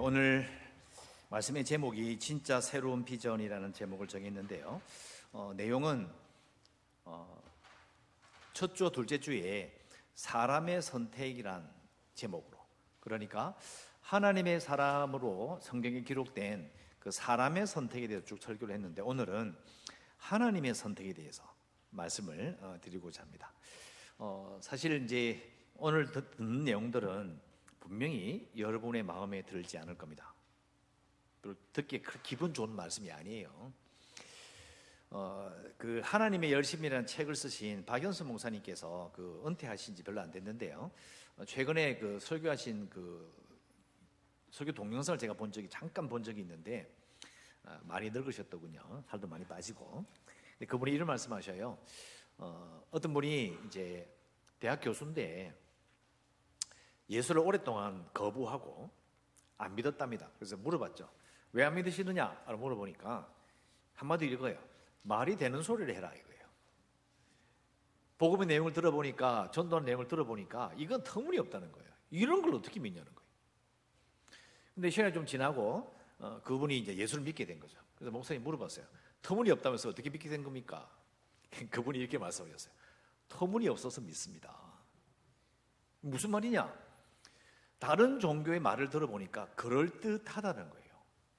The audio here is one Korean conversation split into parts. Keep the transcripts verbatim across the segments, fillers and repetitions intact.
오늘 말씀의 제목이 진짜 새로운 비전이라는 제목을 정했는데요. 어, 내용은 어, 첫 주, 둘째 주에 사람의 선택이란 제목으로, 그러니까 하나님의 사람으로 성경에 기록된 그 사람의 선택에 대해서 쭉 설교를 했는데, 오늘은 하나님의 선택에 대해서 말씀을 어, 드리고자 합니다. 어, 사실 이제 오늘 듣는 내용들은 분명히 여러분의 마음에 들지 않을 겁니다. 듣기에 기분 좋은 말씀이 아니에요. 어, 그 하나님의 열심이라는 책을 쓰신 박연수 목사님께서 그 은퇴하신 지 별로 안 됐는데요. 어, 최근에 그 설교하신 그 설교 동영상을 제가 본 적이 잠깐 본 적이 있는데, 어, 많이 늙으셨더군요. 살도 많이 빠지고. 근데 그분이 이런 말씀하셔요. 어, 어떤 분이 이제 대학 교수인데 예수를 오랫동안 거부하고 안 믿었답니다. 그래서 물어봤죠. 왜 안 믿으시느냐? 라고 물어보니까 한마디로 이거예요. 말이 되는 소리를 해라 이거예요. 복음의 내용을 들어보니까, 전도하는 내용을 들어보니까 이건 터무니없다는 거예요. 이런 걸 어떻게 믿냐는 거예요. 근데 시간이 좀 지나고 어, 그분이 이제 예수를 믿게 된 거죠. 그래서 목사님 물어봤어요. 터무니없다면서 어떻게 믿게 된 겁니까? 그분이 이렇게 말씀하셨어요. 터무니없어서 믿습니다. 무슨 말이냐? 다른 종교의 말을 들어보니까 그럴듯하다는 거예요.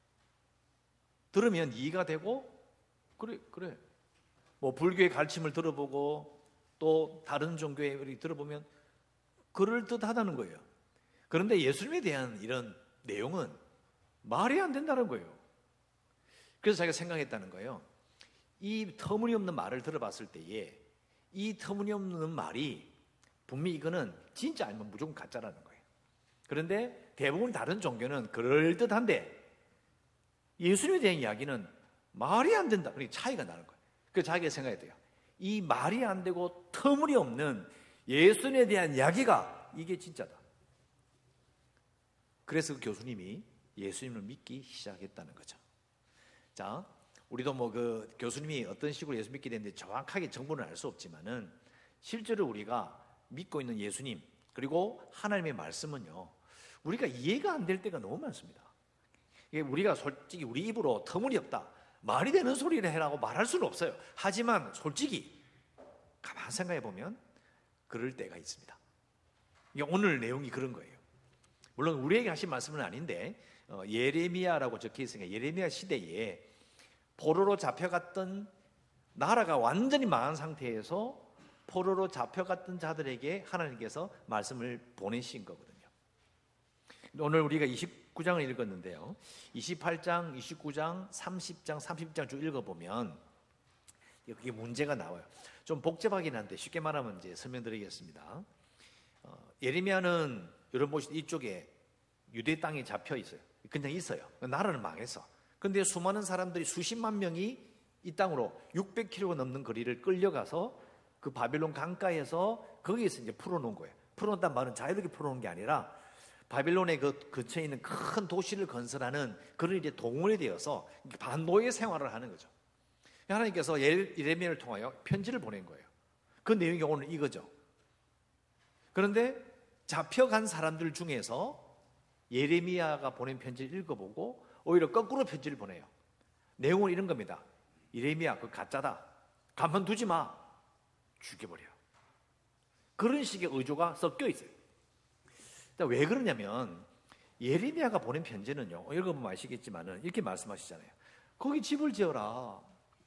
들으면 이해가 되고, 그래 그래 뭐 불교의 가르침을 들어보고 또 다른 종교의 들어보면 그럴듯하다는 거예요. 그런데 예수님에 대한 이런 내용은 말이 안 된다는 거예요. 그래서 자기가 생각했다는 거예요. 이 터무니없는 말을 들어봤을 때에 이 터무니없는 말이 분명히 이거는 진짜 아니면 무조건 가짜라는 거예요. 그런데 대부분 다른 종교는 그럴듯한데 예수님에 대한 이야기는 말이 안 된다. 그러니까 차이가 나는 거예요. 그래서 자기가 생각해야 돼요. 이 말이 안 되고 터무니없는 예수님에 대한 이야기가 이게 진짜다. 그래서 그 교수님이 예수님을 믿기 시작했다는 거죠. 자, 우리도 뭐 그 교수님이 어떤 식으로 예수 믿게 됐는데 정확하게 정보는 알 수 없지만은 실제로 우리가 믿고 있는 예수님 그리고 하나님의 말씀은요, 우리가 이해가 안 될 때가 너무 많습니다. 이게 우리가 솔직히 우리 입으로 터무니없다, 말이 되는 소리를 해라고 말할 수는 없어요. 하지만 솔직히 가만 생각해 보면 그럴 때가 있습니다. 이게 오늘 내용이 그런 거예요. 물론 우리에게 하신 말씀은 아닌데 어, 예레미야라고 적혀 있으니까 예레미야 시대에 포로로 잡혀갔던, 나라가 완전히 망한 상태에서 포로로 잡혀갔던 자들에게 하나님께서 말씀을 보내신 거거든요. 오늘 우리가 이십구 장을 읽었는데요, 이십팔 장, 이십구 장, 삼십 장, 삼십 장 쭉 읽어보면 그게 문제가 나와요. 좀 복잡하긴 한데 쉽게 말하면 이제 설명드리겠습니다. 어, 예레미야는 여러분 보시면 이쪽에 유대 땅에 잡혀 있어요. 그냥 있어요. 나라는 망했어. 그런데 수많은 사람들이, 수십만 명이 이 땅으로 육백 킬로미터 넘는 거리를 끌려가서 그 바벨론 강가에서 거기에서 이제 풀어놓은 거예요. 풀어놓는다는 말은 자유롭게 풀어놓은 게 아니라 바벨론의 그 근처에 있는 큰 도시를 건설하는 그런 이제 동원이 되어서 반노예 생활을 하는 거죠. 하나님께서 예레미야를 통하여 편지를 보낸 거예요. 그 내용이 오늘 이거죠. 그런데 잡혀간 사람들 중에서 예레미야가 보낸 편지를 읽어보고 오히려 거꾸로 편지를 보내요. 내용은 이런 겁니다. 예레미야, 그거 가짜다. 가만두지 마. 죽여버려. 그런 식의 의조가 섞여 있어요. 왜 그러냐면 예레미야가 보낸 편지는요, 읽어보면 아시겠지만 이렇게 말씀하시잖아요. 거기 집을 지어라.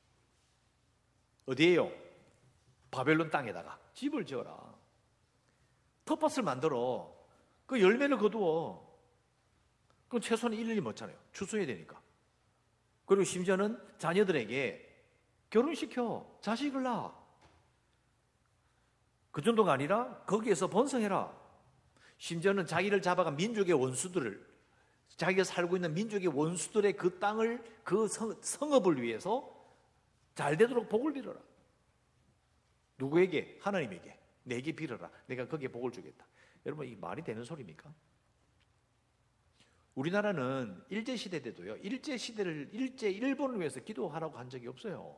어디에요? 바벨론 땅에다가 집을 지어라. 텃밭을 만들어. 그 열매를 거두어. 그럼 최소한 일 년이 못잖아요. 추수해야 되니까. 그리고 심지어는 자녀들에게 결혼시켜. 자식을 낳아. 그 정도가 아니라 거기에서 번성해라. 심지어는 자기를 잡아가 민족의 원수들을, 자기가 살고 있는 민족의 원수들의 그 땅을, 그 성, 성읍을 위해서 잘 되도록 복을 빌어라. 누구에게? 하나님에게. 내게 빌어라. 내가 거기에 복을 주겠다. 여러분, 이게 말이 되는 소리입니까? 우리나라는 일제시대 때도요, 일제시대를, 일제 일본을 위해서 기도하라고 한 적이 없어요.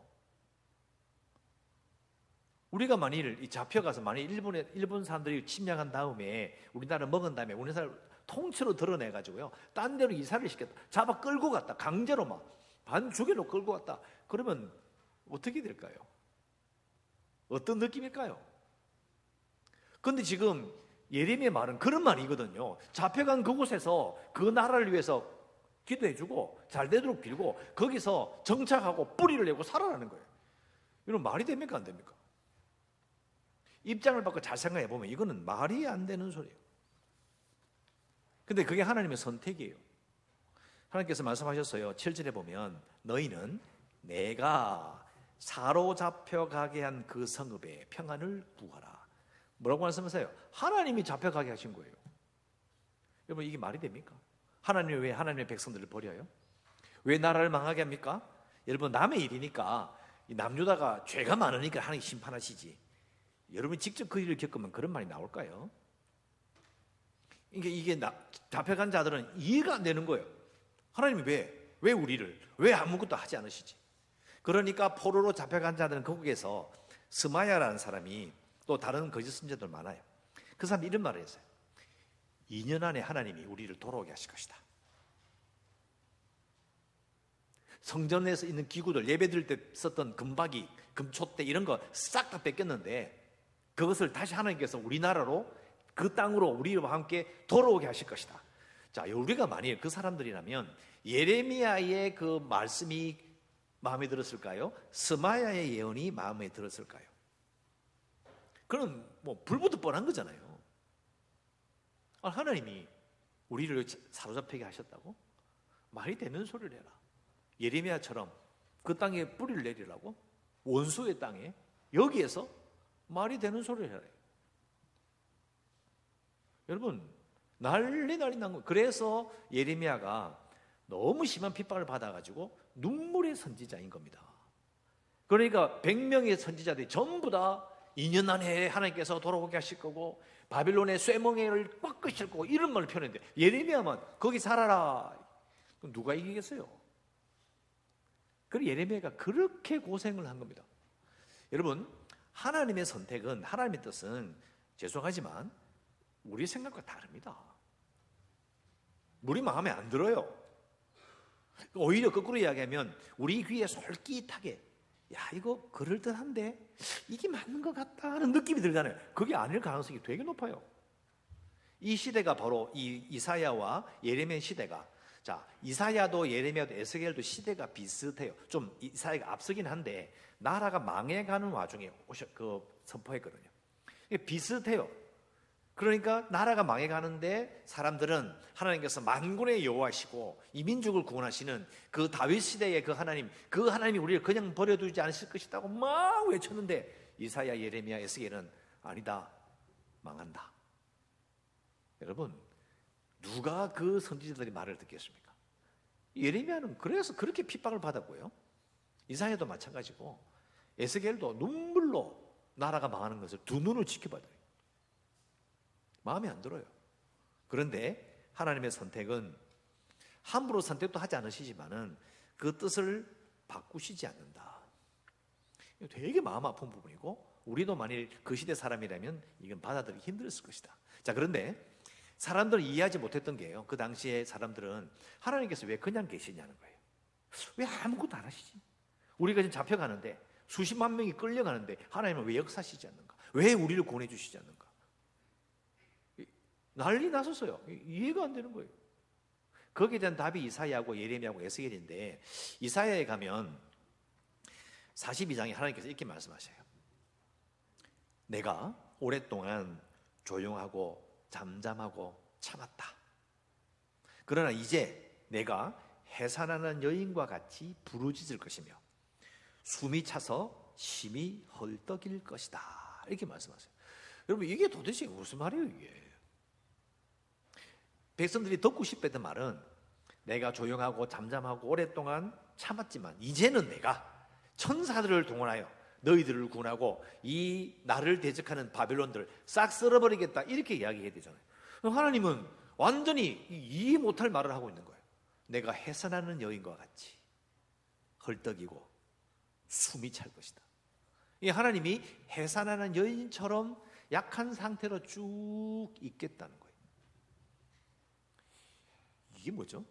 우리가 만일 잡혀가서 만일 일본에 일본 사람들이 침략한 다음에 우리나라 먹은 다음에 우리나라 통째로 드러내가지고요. 딴 데로 이사를 시켰다. 잡아 끌고 갔다. 강제로 막 반주기로 끌고 갔다. 그러면 어떻게 될까요? 어떤 느낌일까요? 근데 지금 예레미야의 말은 그런 말이거든요. 잡혀간 그곳에서 그 나라를 위해서 기도해주고 잘 되도록 빌고 거기서 정착하고 뿌리를 내고 살아라는 거예요. 이런 말이 됩니까? 안 됩니까? 입장을 바꿔 잘 생각해 보면 이거는 말이 안 되는 소리예요. 근데 그게 하나님의 선택이에요. 하나님께서 말씀하셨어요. 칠 절에 보면 너희는 내가 사로잡혀 가게 한 그 성읍에 평안을 구하라. 뭐라고 말씀하세요? 하나님이 잡혀가게 하신 거예요. 여러분 이게 말이 됩니까? 하나님이 왜 하나님의 백성들을 버려요? 왜 나라를 망하게 합니까? 여러분 남의 일이니까 남유다가 죄가 많으니까 하나님 심판하시지. 여러분이 직접 그 일을 겪으면 그런 말이 나올까요? 이게, 이게 나, 잡혀간 자들은 이해가 안 되는 거예요. 하나님이 왜? 왜 우리를? 왜 아무것도 하지 않으시지? 그러니까 포로로 잡혀간 자들은 거기에서 스마야라는 사람이 또 다른 거짓 선지자들 많아요. 그 사람이 이런 말을 했어요. 이 년 안에 하나님이 우리를 돌아오게 하실 것이다. 성전에서 있는 기구들, 예배 드릴 때 썼던 금박이, 금촛대 이런 거 싹 다 뺏겼는데 그것을 다시 하나님께서 우리나라로 그 땅으로 우리와 함께 돌아오게 하실 것이다. 자, 우리가 만일 그 사람들이라면 예레미야의 그 말씀이 마음에 들었을까요? 스마야의 예언이 마음에 들었을까요? 그럼 뭐 불보듯 뻔한 거잖아요. 하나님이 우리를 사로잡히게 하셨다고? 말이 되는 소리를 해라. 예레미야처럼 그 땅에 뿌리를 내리라고? 원수의 땅에? 여기에서 말이 되는 소리를 해라. 여러분 난리 난리 난 거예요. 그래서 예레미야가 너무 심한 핍박을 받아가지고 눈물의 선지자인 겁니다. 그러니까 백 명의 선지자들이 전부 다 이 년 안에 하나님께서 돌아오게 하실 거고 바빌론의 쇠멍에를 꺾으실 거고 이런 말을 표현했는데 예레미야만 거기 살아라. 그럼 누가 이기겠어요? 그리고 예레미야가 그렇게 고생을 한 겁니다. 여러분 하나님의 선택은 하나님의 뜻은 죄송하지만 우리 생각과 다릅니다. 우리 마음에 안 들어요. 오히려 거꾸로 이야기하면 우리 귀에 솔깃하게 야 이거 그럴듯한데 이게 맞는 것 같다 하는 느낌이 들잖아요. 그게 아닐 가능성이 되게 높아요. 이 시대가 바로 이 이사야와 예레미야 시대가 자 이사야도 예레미야도 에스겔도 시대가 비슷해요. 좀 이사야가 앞서긴 한데 나라가 망해가는 와중에 오셔, 그 선포했거든요. 이게 비슷해요. 그러니까 나라가 망해가는데 사람들은 하나님께서 만군의 여호와시고 이 민족을 구원하시는 그 다윗 시대의 그 하나님, 그 하나님이 우리를 그냥 버려두지 않으실 것이라고 막 외쳤는데 이사야, 예레미야, 에스겔은 아니다, 망한다. 여러분 누가 그 선지자들의 말을 듣겠습니까? 예레미야는 그래서 그렇게 핍박을 받았고요. 이사야도 마찬가지고 에스겔도 눈물로 나라가 망하는 것을 두 눈으로 지켜봐요. 마음에 안 들어요. 그런데 하나님의 선택은 함부로 선택도 하지 않으시지만은 그 뜻을 바꾸시지 않는다. 되게 마음 아픈 부분이고 우리도 만일 그 시대 사람이라면 이건 받아들이기 힘들었을 것이다. 자 그런데 사람들은 이해하지 못했던 게요. 그 당시에 사람들은 하나님께서 왜 그냥 계시냐는 거예요. 왜 아무것도 안 하시지? 우리가 지금 잡혀가는데 수십만 명이 끌려가는데 하나님은 왜 역사하시지 않는가? 왜 우리를 구원해 주시지 않는가? 난리 났었어요. 이해가 안 되는 거예요. 거기에 대한 답이 이사야하고 예레미야하고 에스겔인데 이사야에 가면 사십이 장에 하나님께서 이렇게 말씀하셔요. 내가 오랫동안 조용하고 잠잠하고 참았다. 그러나 이제 내가 해산하는 여인과 같이 부르짖을 것이며 숨이 차서 심히 헐떡일 것이다. 이렇게 말씀하세요. 여러분 이게 도대체 무슨 말이에요 이게? 백성들이 듣고 싶었던 말은 내가 조용하고 잠잠하고 오랫동안 참았지만 이제는 내가 천사들을 동원하여 너희들을 구원하고 이 나를 대적하는 바빌론들을 싹 쓸어버리겠다 이렇게 이야기해야 되잖아요. 하나님은 완전히 이해 못할 말을 하고 있는 거예요. 내가 해산하는 여인과 같이 헐떡이고 숨이 찰 것이다. 이 하나님이 해산하는 여인처럼 약한 상태로 쭉 있겠다는 거예요. 이게 뭐죠?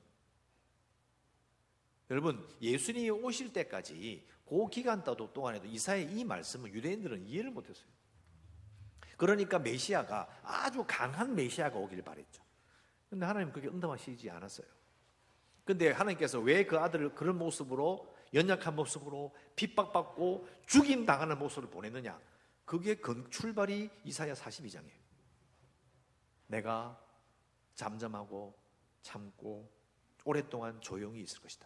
여러분, 예수님이 오실 때까지 그 기간 동안에도 이사야의 이 말씀을 유대인들은 이해를 못했어요. 그러니까 메시아가 아주 강한 메시아가 오기를 바랬죠. 근데 하나님 그게 응답하시지 않았어요. 근데 하나님께서 왜 그 아들을 그런 모습으로, 연약한 모습으로 핍박받고 죽임 당하는 모습을 보냈느냐? 그게 그 출발이 이사야 사십이 장이에요. 내가 잠잠하고 참고 오랫동안 조용히 있을 것이다.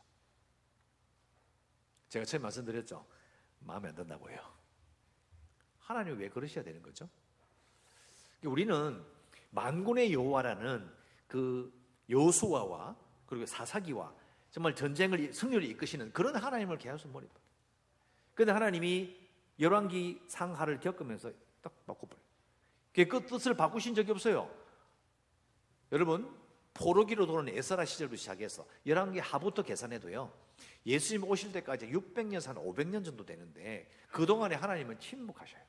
제가 처음에 말씀드렸죠. 마음에 안 든다고요. 하나님이 왜 그러셔야 되는 거죠? 우리는 만군의 여호와라는 그 여호수아와 그리고 사사기와 정말 전쟁을 승리를 이끄시는 그런 하나님을 계속 몰입해요. 그런데 하나님이 열왕기 상하를 겪으면서 딱 바꿔버려요. 그 뜻을 바꾸신 적이 없어요. 여러분, 포로기로 도는 에스라 시절부터 시작해서 열왕기 하부터 계산해도요, 예수님 오실 때까지 육백 년에서 한 오백 년 정도 되는데 그동안에 하나님은 침묵하셔요.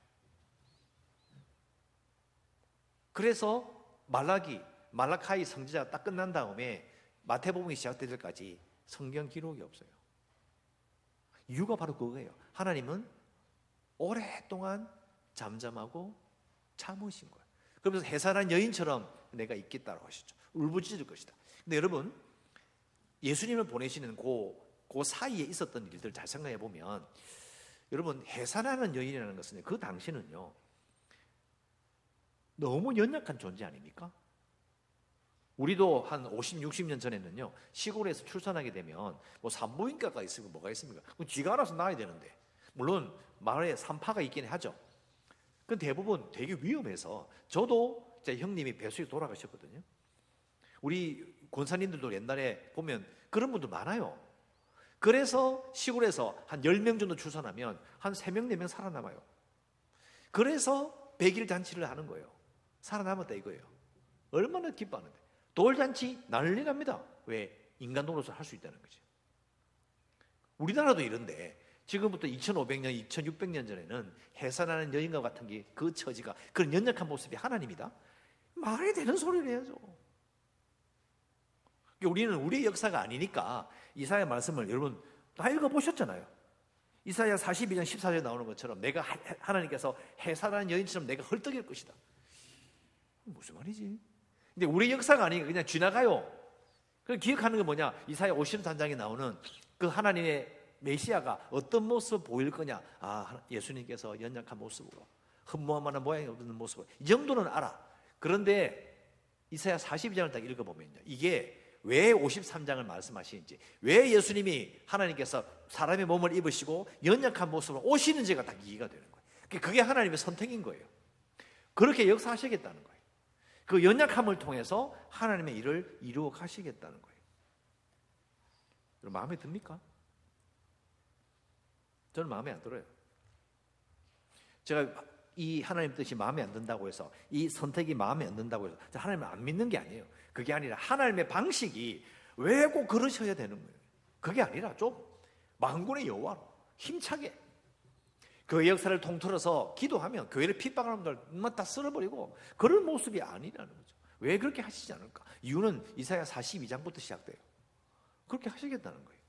그래서 말라기, 말라카이 선지자가 딱 끝난 다음에 마태복음이 시작될 때까지 성경 기록이 없어요. 이유가 바로 그거예요. 하나님은 오랫동안 잠잠하고 참으신 거예요. 그러면서 해산한 여인처럼 내가 있겠다고 하셨죠. 울부짖을 것이다. 근데 여러분, 예수님을 보내시는 그, 그 사이에 있었던 일들 잘 생각해 보면, 여러분, 해산하는 여인이라는 것은 그 당시는요, 너무 연약한 존재 아닙니까? 우리도 한 오십, 육십 년 전에는요, 시골에서 출산하게 되면 뭐 산부인과가 있으면 뭐가 있습니까? 쥐가 알아서 낳아야 되는데, 물론 마을에 산파가 있긴 하죠. 그 대부분 되게 위험해서, 저도 제 형님이 배수에 돌아가셨거든요. 우리 권사님들도 옛날에 보면 그런 분들 많아요. 그래서 시골에서 한 열 명 정도 출산하면 한 세 명, 네 명 살아남아요. 그래서 백일 잔치를 하는 거예요. 살아남았다 이거예요. 얼마나 기뻐하는데. 돌잔치 난리 납니다. 왜? 인간으로서 할 수 있다는 거지. 우리나라도 이런데 지금부터 이천오백 년, 이천육백 년 전에는 해산하는 여인과 같은 게 그 처지가, 그런 연약한 모습이 하나님이다? 말이 되는 소리를 해야죠. 우리는 우리의 역사가 아니니까 이사야 말씀을 여러분 다 읽어보셨잖아요. 이사야 사십이 장 십사 절에 나오는 것처럼 내가 하나님께서 해산하는 여인처럼 내가 헐떡일 것이다. 무슨 말이지? 근데 우리 역사가 아니니까 그냥 지나가요. 그래서 기억하는 게 뭐냐? 이사야 오십삼 장에 나오는 그 하나님의 메시아가 어떤 모습을 보일 거냐? 아, 예수님께서 연약한 모습으로, 흠모함하는 모양이 없는 모습으로, 이 정도는 알아. 그런데 이사야 사십이 장을 딱 읽어보면요, 이게 왜 오십삼 장을 말씀하시는지, 왜 예수님이 하나님께서 사람의 몸을 입으시고 연약한 모습으로 오시는지가 딱 이해가 되는 거예요. 그게 하나님의 선택인 거예요. 그렇게 역사하시겠다는 거예요. 그 연약함을 통해서 하나님의 일을 이루어 가시겠다는 거예요. 여러분, 마음에 듭니까? 저는 마음에 안 들어요. 제가 이 하나님 뜻이 마음에 안 든다고 해서, 이 선택이 마음에 안 든다고 해서 하나님을 안 믿는 게 아니에요. 그게 아니라 하나님의 방식이 왜 꼭 그러셔야 되는 거예요. 그게 아니라 좀 만군의 여호와로 힘차게 교회 역사를 통틀어서 기도하면 교회를 핍박하는 분들 다 쓸어버리고, 그런 모습이 아니라는 거죠. 왜 그렇게 하시지 않을까? 이유는 이사야 사십이 장부터 시작돼요. 그렇게 하시겠다는 거예요.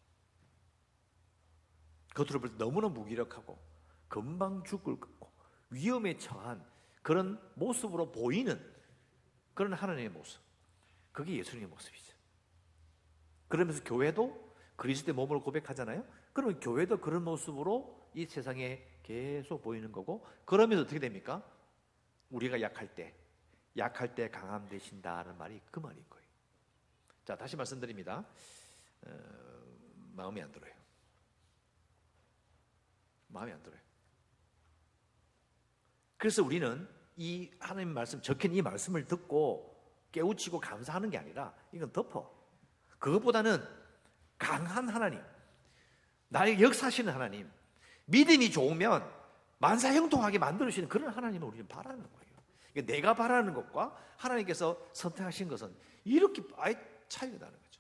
겉으로 볼 때 너무나 무기력하고 금방 죽을 것고 위험에 처한 그런 모습으로 보이는 그런 하나님의 모습, 그게 예수님의 모습이죠. 그러면서 교회도 그리스도의 몸으로 고백하잖아요. 그러면 교회도 그런 모습으로 이 세상에 계속 보이는 거고, 그러면서 어떻게 됩니까? 우리가 약할 때, 약할 때 강함 되신다는 말이 그 말인 거예요. 자, 다시 말씀드립니다. 어, 마음에 안 들어요. 마음에 안 들어요. 그래서 우리는 이 하나님 말씀, 적힌 이 말씀을 듣고 깨우치고 감사하는 게 아니라 이건 덮어. 그것보다는 강한 하나님, 나의 역사하시는 하나님, 믿음이 좋으면 만사형통하게 만들어주시는 그런 하나님을 우리는 바라는 거예요. 그러니까 내가 바라는 것과 하나님께서 선택하신 것은 이렇게 아예 차이가 나는 거죠.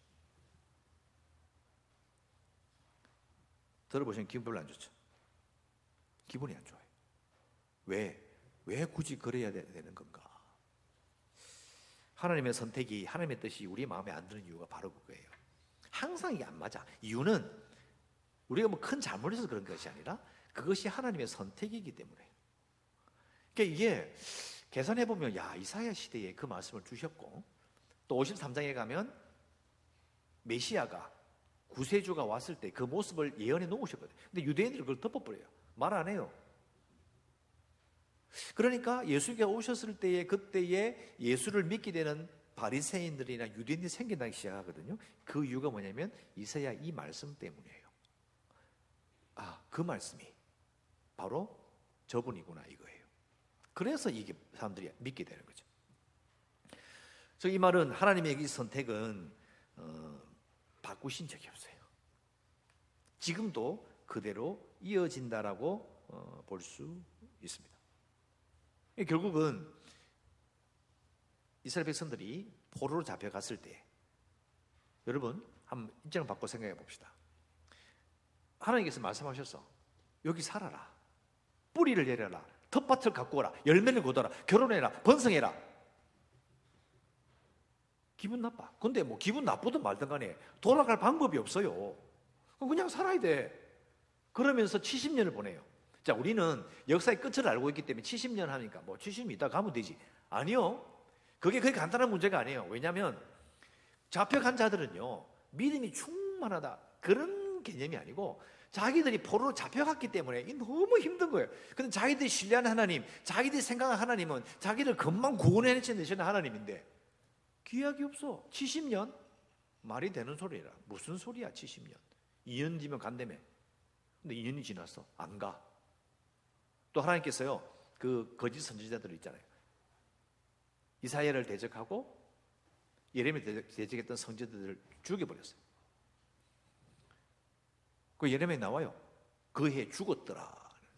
들어보시면 기분 별로 안 좋죠. 기분이 안 좋아요. 왜? 왜 굳이 그래야 되는 건가? 하나님의 선택이, 하나님의 뜻이 우리 마음에 안 드는 이유가 바로 그거예요. 항상 이게 안 맞아. 이유는 우리가 뭐 큰 잘못해서 그런 것이 아니라 그것이 하나님의 선택이기 때문에. 그러니까 이게 계산해 보면, 야, 이사야 시대에 그 말씀을 주셨고, 또 오십삼 장에 가면 메시아가, 구세주가 왔을 때 그 모습을 예언해 놓으셨거든요. 근데 유대인들이 그걸 덮어버려요. 말 안 해요. 그러니까 예수가 오셨을 때에, 그때에 예수를 믿게 되는 바리새인들이나 유대인들이 생겨나기 시작하거든요. 그 이유가 뭐냐면 이사야 이 말씀 때문이에요. 아, 그 말씀이 바로 저분이구나 이거예요. 그래서 이게 사람들이 믿게 되는 거죠. 그래서 이 말은 하나님의 이 선택은 어, 바꾸신 적이 없어요. 지금도 그대로 이어진다라고 어, 볼 수 있습니다. 결국은 이스라엘 백성들이 포로로 잡혀갔을 때, 여러분 한번 입장을 바꿔 생각해 봅시다. 하나님께서 말씀하셨어. 여기 살아라. 뿌리를 내려라. 텃밭을 가꾸어라. 열매를 거둬라. 결혼해라. 번성해라. 기분 나빠. 근데 뭐 기분 나쁘든 말든 간에 돌아갈 방법이 없어요. 그냥 살아야 돼. 그러면서 칠십 년을 보내요. 자, 우리는 역사의 끝을 알고 있기 때문에 칠십 년 하니까 뭐 칠십 년 있다 가면 되지. 아니요. 그게 그렇게 간단한 문제가 아니에요. 왜냐하면 잡혀간 자들은요, 믿음이 충만하다 그런 개념이 아니고 자기들이 포로로 잡혀갔기 때문에 너무 힘든 거예요. 근데 자기들이 신뢰하는 하나님, 자기들이 생각하는 하나님은 자기를 금방 구원해내시는 하나님인데 기약이 없어. 칠십 년? 말이 되는 소리라. 무슨 소리야 칠십 년. 이 년 뒤면 간다며. 근데 이 년이 지났어. 안 가. 또 하나님께서요, 그 거짓 선지자들 있잖아요. 이사야를 대적하고 예레미야를 대적했던 선지자들을 죽여버렸어요. 그 예레미야에 나와요. 그 해에 죽었더라.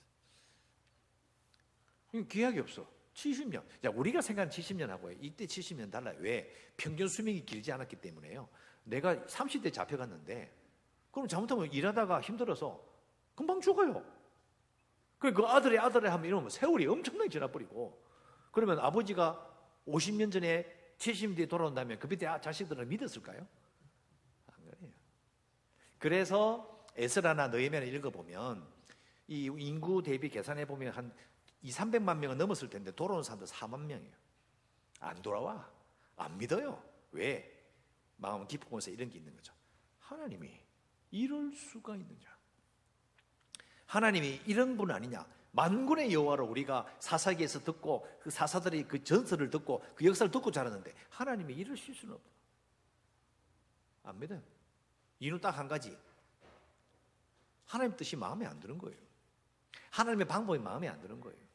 기약이 없어. 칠십 년. 자, 우리가 생각하는 칠십 년하고 이때 칠십 년 달라요. 왜? 평균 수명이 길지 않았기 때문에요. 내가 삼십 대 잡혀갔는데, 그럼 잘못하면 일하다가 힘들어서 금방 죽어요. 그 아들의 아들을 하면 이러면 세월이 엄청나게 지나버리고, 그러면 아버지가 오십 년 전에 칠십 년 뒤에 돌아온다면 그 밑에 자식들을 믿었을까요? 안 그래요. 그래서 에스라나 느헤미야를 읽어보면 이 인구 대비 계산해보면 한 이삼백만 명은 넘었을 텐데 돌아온 사람들 사만 명이에요. 안 돌아와. 안 믿어요. 왜? 마음 깊으면서 이런 게 있는 거죠. 하나님이 이럴 수가 있느냐. 하나님이 이런 분 아니냐. 만군의 여호와를 우리가 사사기에서 듣고 그 사사들이 그 전설을 듣고 그 역사를 듣고 자랐는데 하나님이 이러실 수는 없다. 안 믿어요. 이유는 딱 한 가지. 하나님 뜻이 마음에 안 드는 거예요. 하나님의 방법이 마음에 안 드는 거예요.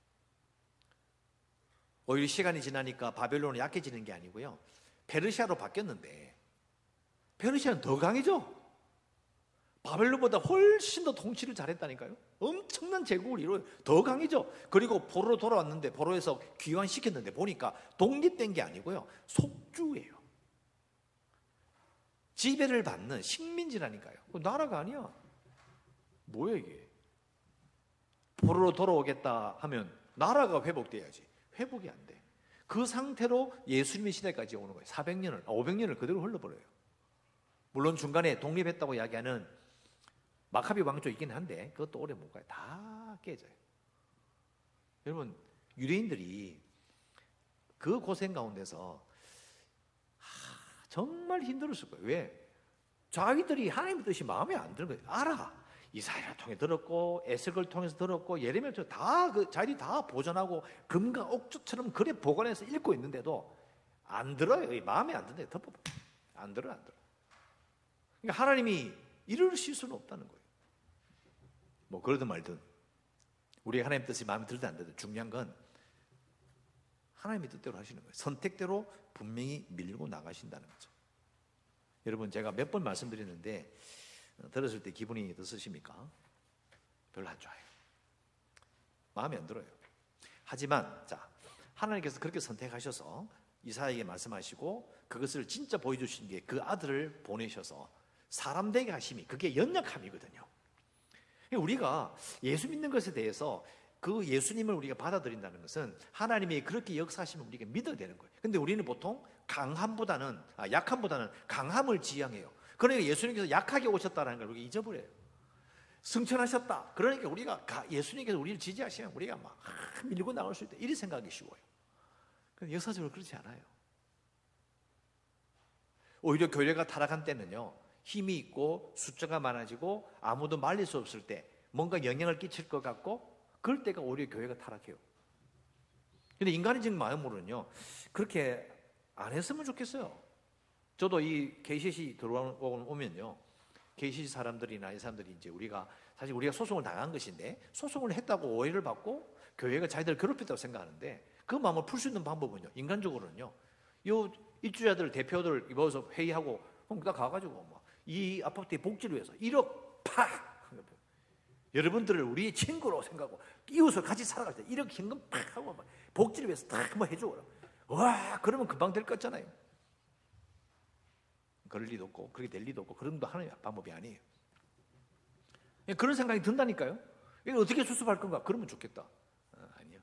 오히려 시간이 지나니까 바벨론은 약해지는 게 아니고요, 페르시아로 바뀌었는데 페르시아는 더 강해져. 바벨론보다 훨씬 더 통치를 잘했다니까요. 엄청난 제국을 이루어 더 강해져. 그리고 포로로 돌아왔는데 포로에서 귀환시켰는데 보니까 독립된 게 아니고요, 속주예요. 지배를 받는 식민지라니까요. 나라가 아니야. 뭐야 이게. 포로로 돌아오겠다 하면 나라가 회복돼야지. 회복이 안 돼. 그 상태로 예수님의 시대까지 오는 거예요. 사백 년을, 오백 년을 그대로 흘러버려요. 물론 중간에 독립했다고 이야기하는 마카비 왕조 있긴 한데 그것도 오래 못 가요. 다 깨져요. 여러분, 유대인들이 그 고생 가운데서 하, 정말 힘들었을 거예요. 왜? 자기들이 하나님의 뜻이 마음에 안 드는 거예요. 알아. 이사야를 통해 들었고 에스겔을 통해서 들었고 예레미야를 통해 다 그 자기들이 다 보존하고 금과 옥조처럼 그래 보관해서 읽고 있는데도 안 들어요. 마음에 안 드는데 덮어. 안 들어 안 들어. 그러니까 하나님이 이러실 수는 없다는 거예요. 뭐 그러든 말든 우리가 하나님 뜻이 마음에 들든 안 들든 중요한 건 하나님의 뜻대로 하시는 거예요. 선택대로 분명히 밀고 나가신다는 거죠. 여러분, 제가 몇 번 말씀드렸는데 들었을 때 기분이 어떠십니까? 별로 안 좋아요. 마음에 안 들어요. 하지만 자, 하나님께서 그렇게 선택하셔서 이사야에게 말씀하시고 그것을 진짜 보여주신 게 그 아들을 보내셔서 사람 되게 하심이, 그게 연약함이거든요. 우리가 예수 믿는 것에 대해서 그 예수님을 우리가 받아들인다는 것은 하나님이 그렇게 역사하시면 우리가 믿어야 되는 거예요. 근데 우리는 보통 강함보다는 아, 약함보다는 강함을 지향해요. 그러니까 예수님께서 약하게 오셨다는 걸 우리가 잊어버려요. 승천하셨다. 그러니까 우리가 예수님께서 우리를 지지하시면 우리가 막 밀고 나올 수 있다. 이런 생각이 쉬워요. 그런데 역사적으로 그렇지 않아요. 오히려 교회가 타락한 때는요, 힘이 있고 숫자가 많아지고 아무도 말릴 수 없을 때 뭔가 영향을 끼칠 것 같고 그럴 때가 오히려 교회가 타락해요. 근데 인간적인 마음으로는요, 그렇게 안 했으면 좋겠어요. 저도 이 케이씨씨 들어오면요, 케이씨씨 사람들이나 이 사람들이 이제 우리가 사실 우리가 소송을 당한 것인데 소송을 했다고 오해를 받고 교회가 자기들을 괴롭혔다고 생각하는데 그 마음을 풀 수 있는 방법은요, 인간적으로는요, 요 입주자들 대표들 모여서 회의하고 다 가가지고 뭐 이 아파트의 복지를 위해서 일억 팍, 여러분들을 우리의 친구로 생각하고 이웃을 같이 살아갈 때 일억 현금 팍 하고 막 복지를 위해서 딱 뭐 해줘. 와, 그러면 금방 될 거잖아요. 그럴 리도 없고 그렇게 될 리도 없고 그런 거 하는 방법이 아니에요. 그런 생각이 든다니까요. 이걸 어떻게 수습할 건가? 그러면 좋겠다. 어, 아니요.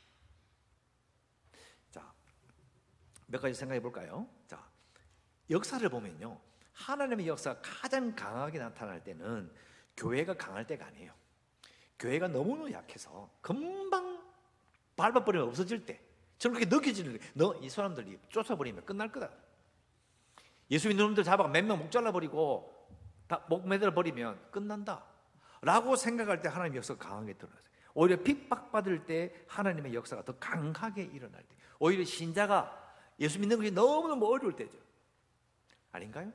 자, 몇 가지 생각해 볼까요? 자, 역사를 보면요, 하나님의 역사가 가장 강하게 나타날 때는 교회가 강할 때가 아니에요. 교회가 너무너무 약해서 금방 밟아버리면 없어질 때, 저는 그렇게 느껴지는 거예요. 너 이 사람들이 쫓아버리면 끝날 거다. 예수 믿는 놈들 잡아가 몇 명 목 잘라버리고 다 목 매달아버리면 끝난다 라고 생각할 때 하나님의 역사가 강하게 드러나요. 오히려 핍박받을 때 하나님의 역사가 더 강하게 일어날 때, 오히려 신자가 예수 믿는 것이 너무너무 어려울 때죠. 아닌가요?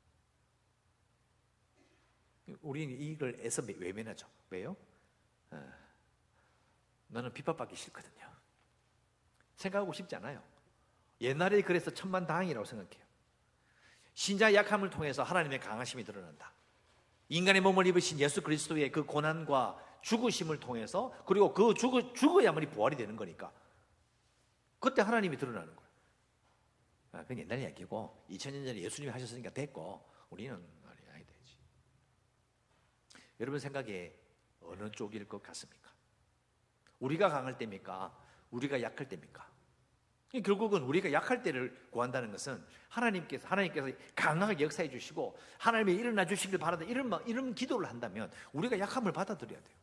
우리는 이걸 애써 외면하죠. 왜요? 어, 나는 핍박받기 싫거든요. 생각하고 싶지 않아요. 옛날에 그래서 천만다행이라고 생각해요. 신자의 약함을 통해서 하나님의 강하심이 드러난다. 인간의 몸을 입으신 예수 그리스도의 그 고난과 죽으심을 통해서, 그리고 그 죽어, 죽어야만이 부활이 되는 거니까 그때 하나님이 드러나는 거예요. 아, 그건 옛날 이야기고 이천 년 전에 예수님이 하셨으니까 됐고 우리는 아니 되지. 여러분 생각에 어느 쪽일 것 같습니까? 우리가 강할 때입니까? 우리가 약할 때입니까? 결국은 우리가 약할 때를 구한다는 것은 하나님께서 하나님께서 강하게 역사해 주시고 하나님이 일어나 주시길 바라다 이런 이런 기도를 한다면 우리가 약함을 받아들여야 돼요.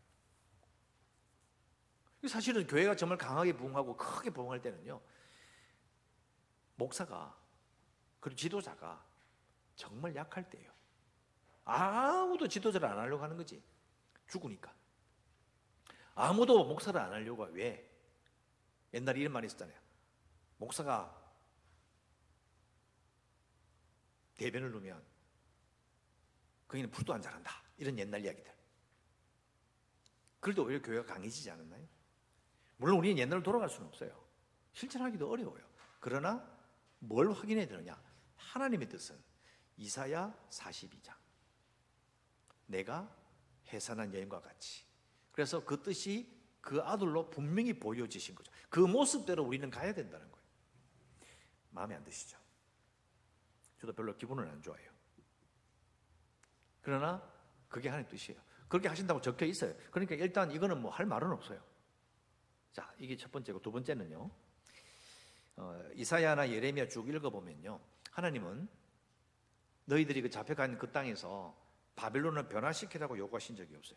사실은 교회가 정말 강하게 부흥하고 크게 부흥할 때는요, 목사가 그리고 지도자가 정말 약할 때예요. 아무도 지도자를 안 하려고 하는 거지. 죽으니까. 아무도 목사를 안 하려고. 왜? 옛날에 이런 말이 있었잖아요. 목사가 대변을 놓으면 거기는 불도 안 자란다. 이런 옛날 이야기들. 그래도 오히려 교회가 강해지지 않았나요? 물론 우리는 옛날로 돌아갈 수는 없어요. 실천하기도 어려워요. 그러나 뭘 확인해야 되느냐? 하나님의 뜻은 이사야 사십이 장, 내가 해산한 여인과 같이. 그래서 그 뜻이 그 아들로 분명히 보여지신 거죠. 그 모습대로 우리는 가야 된다는 거예요. 마음에 안 드시죠? 저도 별로 기분은 안 좋아해요. 그러나 그게 하나님의 뜻이에요. 그렇게 하신다고 적혀 있어요. 그러니까 일단 이거는 뭐 할 말은 없어요. 자, 이게 첫 번째고, 두 번째는요, 어, 이사야나 예레미야 쭉 읽어보면요, 하나님은 너희들이 그 잡혀간 그 땅에서 바벨론을 변화시키라고 요구하신 적이 없어요.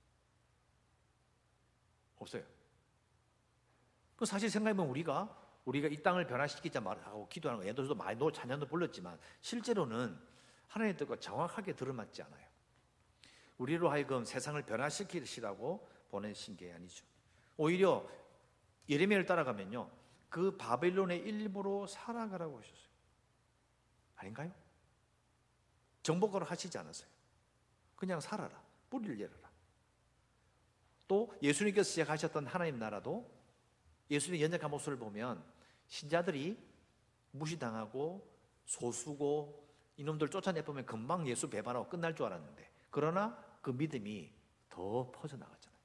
없어요. 그 사실 생각해보면 우리가 우리가 이 땅을 변화시키자 말하고 기도하는 거, 예도도 많이 노 찬양도 불렀지만 실제로는 하나님의 뜻과 정확하게 들어맞지 않아요. 우리로 하여금 세상을 변화시키시라고 보내신 게 아니죠. 오히려 예레미야를 따라가면요, 그 바벨론의 일부로 살아가라고 하셨어요. 아닌가요? 정복을 하시지 않았어요. 그냥 살아라. 뿌리를 열어라. 또 예수님께서 시작하셨던 하나님 나라도 예수님의 연약한 모습을 보면 신자들이 무시당하고 소수고 이놈들 쫓아내보면 금방 예수 배반하고 끝날 줄 알았는데, 그러나 그 믿음이 더 퍼져나갔잖아요.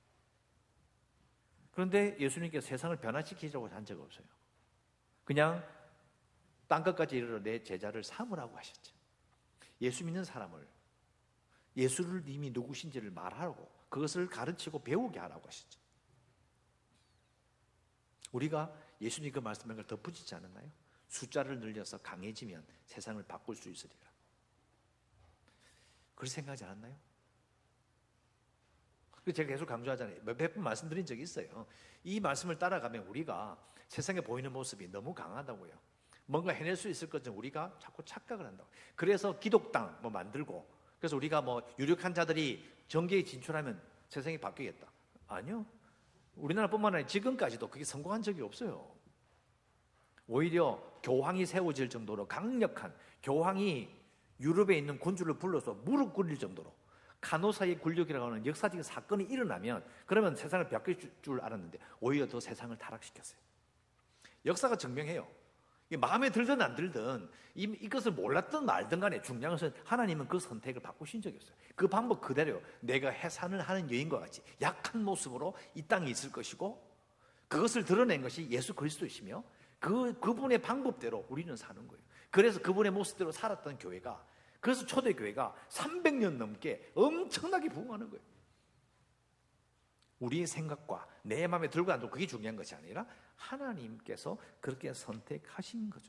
그런데 예수님께서 세상을 변화시키려고 한 적 없어요. 그냥 땅끝까지 이르러 내 제자를 삼으라고 하셨죠. 예수 믿는 사람을, 예수를 이미 누구신지를 말하라고, 그것을 가르치고 배우게 하라고 하셨죠. 우리가 예수님 그 말씀한 걸 덧붙이지 않았나요? 숫자를 늘려서 강해지면 세상을 바꿀 수 있으리라. 그렇게 생각하지 않았나요? 제가 계속 강조하잖아요. 몇 번 말씀드린 적이 있어요. 이 말씀을 따라가면 우리가 세상에 보이는 모습이 너무 강하다고요. 뭔가 해낼 수 있을 것을 우리가 자꾸 착각을 한다고. 그래서 기독당 뭐 만들고, 그래서 우리가 뭐 유력한 자들이 정계에 진출하면 세상이 바뀌겠다. 아니요. 우리나라뿐만 아니라 지금까지도 그게 성공한 적이 없어요. 오히려 교황이 세워질 정도로 강력한, 교황이 유럽에 있는 군주를 불러서 무릎 꿇릴 정도로 간호사의 굴욕이라고 하는 역사적인 사건이 일어나면 그러면 세상을 바뀔 줄 알았는데 오히려 더 세상을 타락시켰어요. 역사가 증명해요. 마음에 들든 안 들든 이, 이것을 몰랐든 말든 간에 중요한 것은 하나님은 그 선택을 바꾸신 적이 없어요. 그 방법 그대로 내가 해산을 하는 여인과 같이 약한 모습으로 이 땅에 있을 것이고, 그것을 드러낸 것이 예수 그리스도이시며 그, 그분의 방법대로 우리는 사는 거예요. 그래서 그분의 모습대로 살았던 교회가, 그래서 초대교회가 삼백 년 넘게 엄청나게 부흥하는 거예요. 우리의 생각과 내 마음에 들고 안 들고 그게 중요한 것이 아니라 하나님께서 그렇게 선택하신 거죠.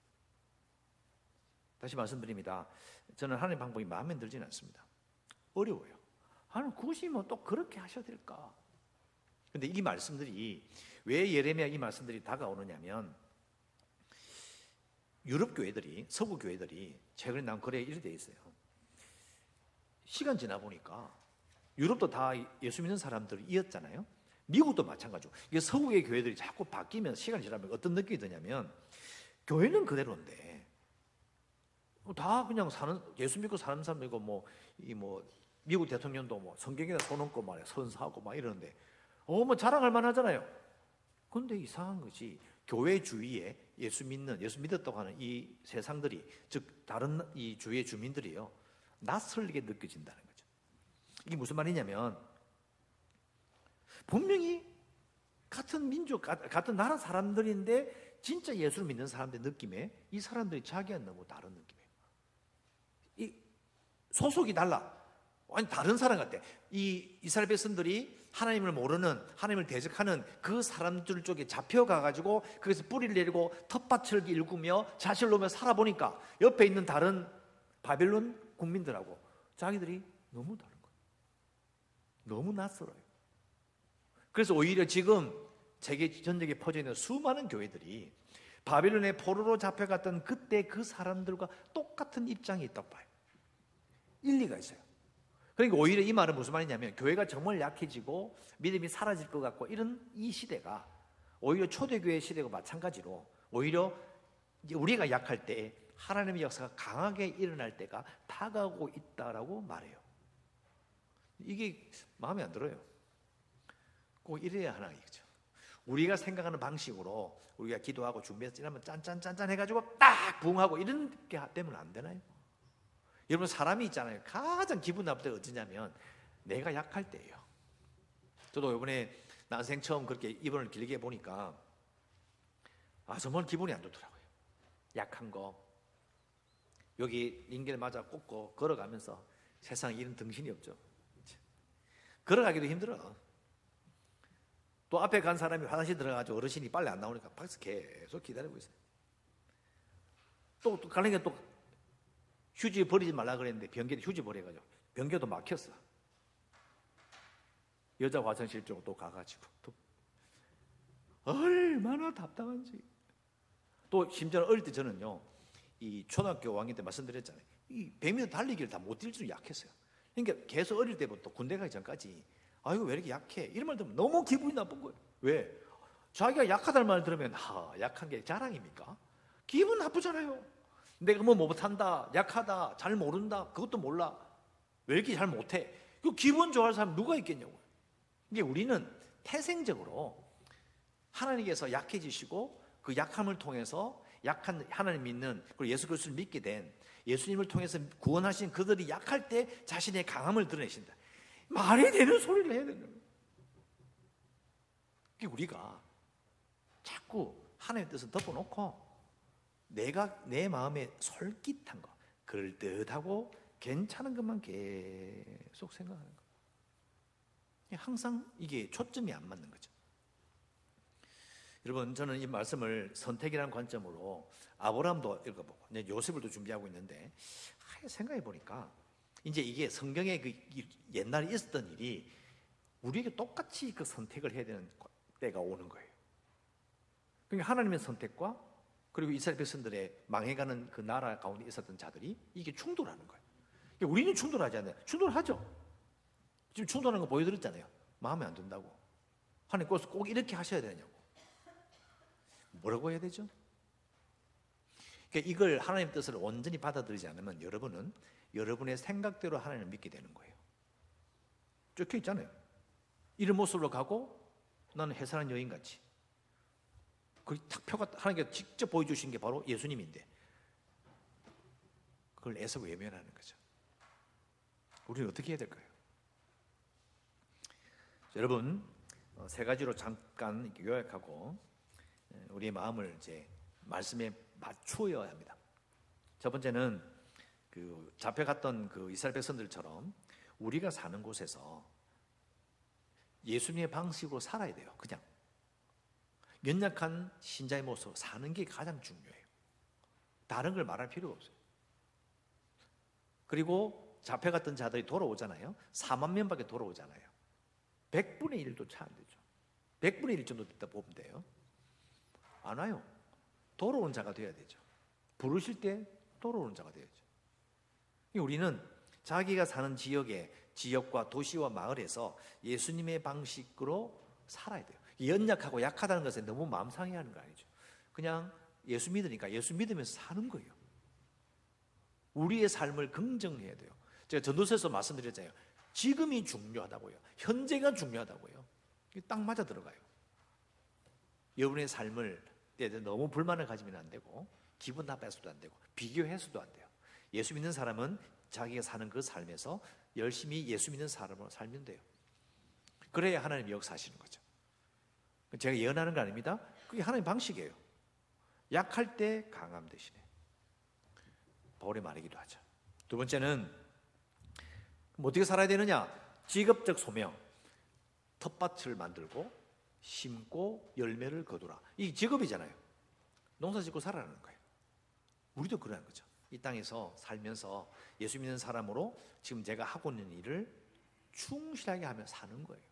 다시 말씀드립니다. 저는 하나님의 방법이 마음에 들지는 않습니다. 어려워요. 하나님 굳이 뭐 또 그렇게 하셔야 될까? 근데 이 말씀들이 왜 예레미야 이 말씀들이 다가오느냐면, 유럽 교회들이, 서구 교회들이 최근에 나온 글에 이렇게 돼 있어요. 시간 지나 보니까 유럽도 다 예수 믿는 사람들이었잖아요. 미국도 마찬가지고. 이게 서구의 교회들이 자꾸 바뀌면 시간이 지나면 어떤 느낌이 드냐면, 교회는 그대로인데 다 그냥 사는, 예수 믿고 사는 사람이고 뭐 이 뭐 미국 대통령도 뭐 성경에다 손 얹고 말해 선사하고 막 이러는데 어 뭐 자랑할 만하잖아요. 그런데 이상한 것이 교회 주위에 예수 믿는, 예수 믿었다고 하는 이 세상들이, 즉 다른 이 주위의 주민들이요, 낯설게 느껴진다는 거죠. 이게 무슨 말이냐면, 분명히 같은 민족, 같은 나라 사람들인데 진짜 예수를 믿는 사람들 느낌에 이 사람들이 자기와 너무 다른 느낌이에요. 이 소속이 달라. 완전 다른 사람 같아. 이 이스라엘 백성들이 하나님을 모르는, 하나님을 대적하는 그 사람들 쪽에 잡혀가가지고 거기서 뿌리를 내리고 텃밭을 일구며 자식을 놓으며 살아보니까 옆에 있는 다른 바벨론 국민들하고 자기들이 너무 다른 거예요. 너무 낯설어요. 그래서 오히려 지금 세계 전역에 퍼져 있는 수많은 교회들이 바벨론의 포로로 잡혀갔던 그때 그 사람들과 똑같은 입장이 있다고 봐요. 일리가 있어요. 그러니까 오히려 이 말은 무슨 말이냐면, 교회가 정말 약해지고 믿음이 사라질 것 같고 이런 이 시대가 오히려 초대교회 시대와 마찬가지로 오히려 우리가 약할 때 하나님의 역사가 강하게 일어날 때가 다가오고 있다라고 말해요. 이게 마음에 안 들어요. 꼭 이래야 하나 이거죠. 우리가 생각하는 방식으로 우리가 기도하고 준비해서 이러면 짠짠짠짠 해가지고 딱 부흥하고 이런 게 되면 안 되나요? 여러분, 사람이 있잖아요. 가장 기분 나쁠 때가 어쩌냐면 내가 약할 때예요. 저도 이번에 난생 처음 그렇게 입원을 길게 보니까 아 정말 기분이 안 좋더라고요. 약한 거 여기 링겔 맞아 꽂고 걸어가면서 세상에 이런 등신이 없죠. 걸어가기도 힘들어. 또 앞에 간 사람이 화장실 들어가가지고 어르신이 빨리 안 나오니까 밖에서 계속 기다리고 있어요. 또, 또 가는 게 또 휴지 버리지 말라 그랬는데 변기에 휴지 버려가지고 변기도 막혔어. 여자 화장실 쪽으로 또 가가지고 또 얼마나 답답한지. 또 심지어 어릴 때 저는요, 이 초등학교 오 학년 때 말씀드렸잖아요. 이 백 미터 달리기를 다 못 뛸 줄 약했어요. 그러니까 계속 어릴 때부터 군대 가기 전까지 아이고 왜 이렇게 약해? 이런 말 들으면 너무 기분이 나쁜 거예요. 왜? 자기가 약하다는 말을 들으면 하, 약한 게 자랑입니까? 기분 나쁘잖아요. 내가 뭐 못한다, 약하다, 잘 모른다, 그것도 몰라. 왜 이렇게 잘 못해? 그 기분 좋아할 사람 누가 있겠냐고요. 이게 우리는 태생적으로 하나님께서 약해지시고 그 약함을 통해서 약한 하나님 믿는, 그리고 예수 그리스도를 믿게 된 예수님을 통해서 구원하신 그들이 약할 때 자신의 강함을 드러내신다. 말이 되는 소리를 해야 되는 거예요. 그게 우리가 자꾸 하나님의 뜻을 덮어놓고 내가 내 마음에 솔깃한 거, 그럴듯하고 괜찮은 것만 계속 생각하는 거예요. 항상 이게 초점이 안 맞는 거죠. 여러분, 저는 이 말씀을 선택이라는 관점으로 아브라함도 읽어보고 이제 요셉을 또 준비하고 있는데, 생각해 보니까 이제 이게 성경에 그 옛날에 있었던 일이 우리에게 똑같이 그 선택을 해야 되는 때가 오는 거예요. 그러니까 하나님의 선택과 그리고 이스라엘 백성들의 망해가는 그 나라 가운데 있었던 자들이 이게 충돌하는 거예요. 그러니까 우리는 충돌하지 않아요. 충돌하죠. 지금 충돌하는 거 보여드렸잖아요. 마음에 안 든다고. 하나님 꼭 이렇게 하셔야 되냐고. 뭐라고 해야 되죠? 그러니까 이걸 하나님의 뜻을 온전히 받아들이지 않으면 여러분은 여러분의 생각대로 하나님을 믿게 되는 거예요. 적혀 있잖아요. 이런 모습으로 가고 나는 해산한 여인같이. 그게 탁 표가 하나님께서 직접 보여주신 게 바로 예수님인데 그걸 애써 외면하는 거죠. 우리는 어떻게 해야 될까요? 여러분, 세 가지로 잠깐 요약하고 우리의 마음을 이제 말씀에 맞추어야 합니다. 첫 번째는 그 잡혀갔던 그 이스라엘 백성들처럼 우리가 사는 곳에서 예수님의 방식으로 살아야 돼요. 그냥 연약한 신자의 모습으로 사는 게 가장 중요해요. 다른 걸 말할 필요가 없어요. 그리고 잡혀갔던 자들이 돌아오잖아요. 사만 명밖에 돌아오잖아요. 백분의 일도 차 안 되죠. 백분의 일 정도 됐다 보면 돼요. 안 와요. 돌아오는 자가 돼야 되죠. 부르실 때 돌아오는 자가 돼야죠. 우리는 자기가 사는 지역의 지역과 도시와 마을에서 예수님의 방식으로 살아야 돼요. 연약하고 약하다는 것에 너무 마음 상해하는 거 아니죠. 그냥 예수 믿으니까 예수 믿으면서 사는 거예요. 우리의 삶을 긍정해야 돼요. 제가 전도서에서 말씀드렸잖아요. 지금이 중요하다고요. 현재가 중요하다고요. 이게 딱 맞아 들어가요. 여러분의 삶을 너무 불만을 가지면 안 되고 기분 나빠해서도 안 되고 비교해서도 안 돼요. 예수 믿는 사람은 자기가 사는 그 삶에서 열심히 예수 믿는 사람으로 살면 돼요. 그래야 하나님이 역사하시는 거죠. 제가 예언하는 거 아닙니다. 그게 하나님 방식이에요. 약할 때 강함 대신에 바울의 말이기도 하죠. 두 번째는 어떻게 살아야 되느냐? 직업적 소명. 텃밭을 만들고 심고 열매를 거두라. 이 직업이잖아요. 농사 짓고 살아라는 거예요. 우리도 그러는 거죠. 이 땅에서 살면서 예수 믿는 사람으로 지금 제가 하고 있는 일을 충실하게 하며 사는 거예요.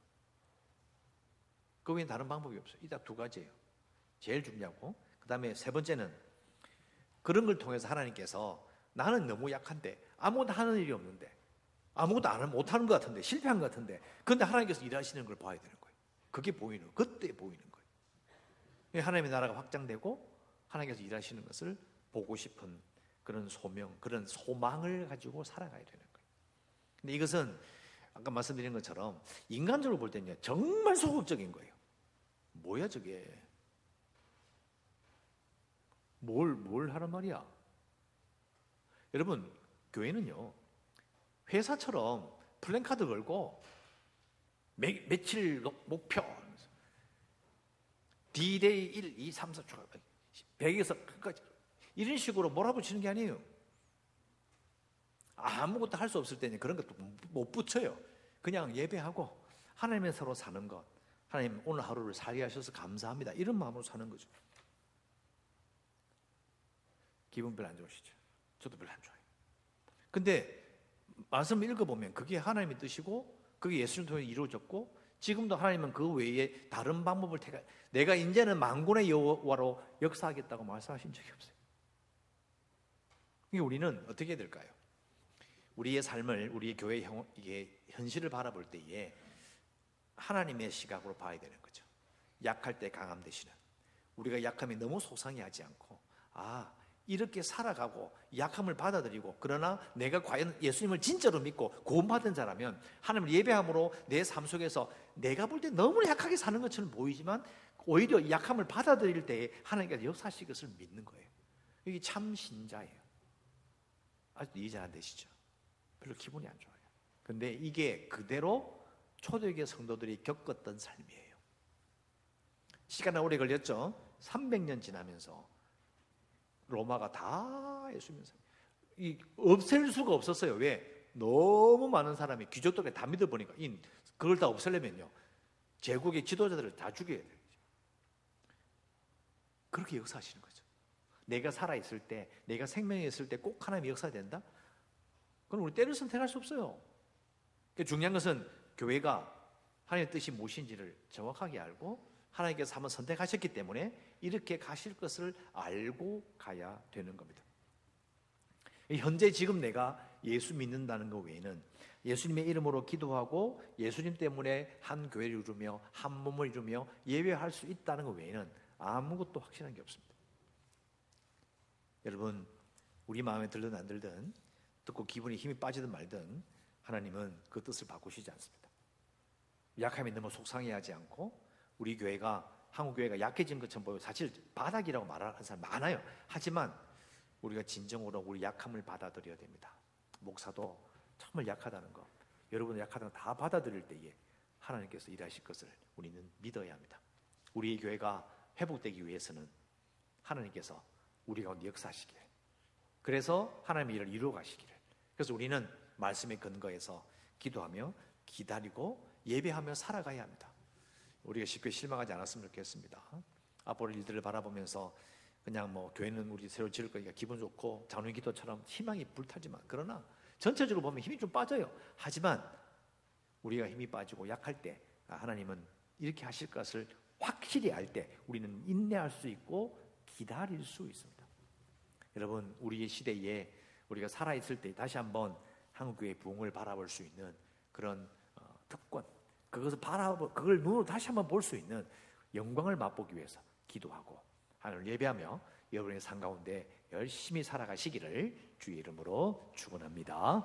그 외엔 다른 방법이 없어요. 이 딱 두 가지예요. 제일 중요하고, 그 다음에 세 번째는 그런 걸 통해서 하나님께서 나는 너무 약한데 아무것도 하는 일이 없는데 아무것도 안 못하는 것 같은데 실패한 것 같은데 그런데 하나님께서 일하시는 걸 봐야 되는 거예요. 그게 보이는, 그때 보이는 거예요. 하나님의 나라가 확장되고 하나님께서 일하시는 것을 보고 싶은 그런 소명, 그런 소망을 가지고 살아가야 되는 거예요. 근데 이것은 아까 말씀드린 것처럼 인간적으로 볼 때는 정말 소극적인 거예요. 뭐야 저게? 뭘, 뭘 하란 말이야? 여러분, 교회는요 회사처럼 플랜카드 걸고 매, 며칠 목표 D-Day 일, 이, 삼, 사 백에서 끝까지 이런 식으로 몰아붙이는 게 아니에요. 아무것도 할 수 없을 때는 그런 것도 못 붙여요. 그냥 예배하고 하나님의 서로 사는 것, 하나님 오늘 하루를 살게 하셔서 감사합니다, 이런 마음으로 사는 거죠. 기분 별로 안 좋으시죠? 저도 별로 안 좋아요. 근데 말씀을 읽어보면 그게 하나님의 뜻이고 그게 예수님 통해 이루어졌고 지금도 하나님은 그 외에 다른 방법을 택하, 내가 이제는 만군의 여호와로 역사하겠다고 말씀하신 적이 없어요. 그러니까 우리는 어떻게 해야 될까요? 우리의 삶을, 우리의 교회의 형, 이게 현실을 바라볼 때에 하나님의 시각으로 봐야 되는 거죠. 약할 때 강함 되시는, 우리가 약함이 너무 속상해하지 않고 아 이렇게 살아가고 약함을 받아들이고, 그러나 내가 과연 예수님을 진짜로 믿고 구원받은 자라면 하나님을 예배함으로 내 삶 속에서 내가 볼 때 너무 약하게 사는 것처럼 보이지만 오히려 약함을 받아들일 때에 하나님께서 역사하실 것을 믿는 거예요. 이게 참 신자예요. 아직도 이해 잘 안 되시죠? 별로 기분이 안 좋아요. 근데 이게 그대로 초대교회 성도들이 겪었던 삶이에요. 시간은 오래 걸렸죠. 삼백 년 지나면서 로마가 다 예수 믿는 사람, 이 없앨 수가 없었어요. 왜? 너무 많은 사람이 귀족들이 다 믿어보니까 이 그걸 다 없애려면요 제국의 지도자들을 다 죽여야 돼요. 그렇게 역사하시는 거죠. 내가 살아있을 때, 내가 생명이 있을 때 꼭 하나님이 역사된다? 그럼 우리 때를 선택할 수 없어요. 중요한 것은 교회가 하나님의 뜻이 무엇인지를 정확하게 알고 하나님께서 한번 선택하셨기 때문에 이렇게 가실 것을 알고 가야 되는 겁니다. 현재 지금 내가 예수 믿는다는 것 외에는 예수님의 이름으로 기도하고 예수님 때문에 한 교회를 이루며 한 몸을 이루며 예배할 수 있다는 것 외에는 아무것도 확실한 게 없습니다. 여러분, 우리 마음에 들든 안 들든, 듣고 기분이 힘이 빠지든 말든 하나님은 그 뜻을 바꾸시지 않습니다. 약함이 너무 속상해하지 않고, 우리 교회가 한국 교회가 약해진 것처럼 보여 사실 바닥이라고 말하는 사람 많아요. 하지만 우리가 진정으로 우리 약함을 받아들여야 됩니다. 목사도 정말 약하다는 거, 여러분의 약하다는 거 다 받아들일 때에 하나님께서 일하실 것을 우리는 믿어야 합니다. 우리 교회가 회복되기 위해서는 하나님께서 우리 가운데 역사하시기를, 그래서 하나님의 일을 이루어 가시기를, 그래서 우리는 말씀에 근거해서 기도하며 기다리고 예배하며 살아가야 합니다. 우리가 쉽게 실망하지 않았으면 좋겠습니다. 앞으로 일들을 바라보면서 그냥 뭐 교회는 우리 새로 지을 거니까 기분 좋고 장로님 기도처럼 희망이 불타지만, 그러나 전체적으로 보면 힘이 좀 빠져요. 하지만 우리가 힘이 빠지고 약할 때 하나님은 이렇게 하실 것을 확실히 알 때 우리는 인내할 수 있고 기다릴 수 있습니다. 여러분, 우리의 시대에 우리가 살아있을 때 다시 한번 한국교회의 부흥을 바라볼 수 있는 그런 어, 특권, 그것을 바라보, 그걸 눈으로 다시 한번 볼 수 있는 영광을 맛보기 위해서 기도하고 하나님을 예배하며 여러분의 삶 가운데 열심히 살아가시기를 주의 이름으로 축원합니다.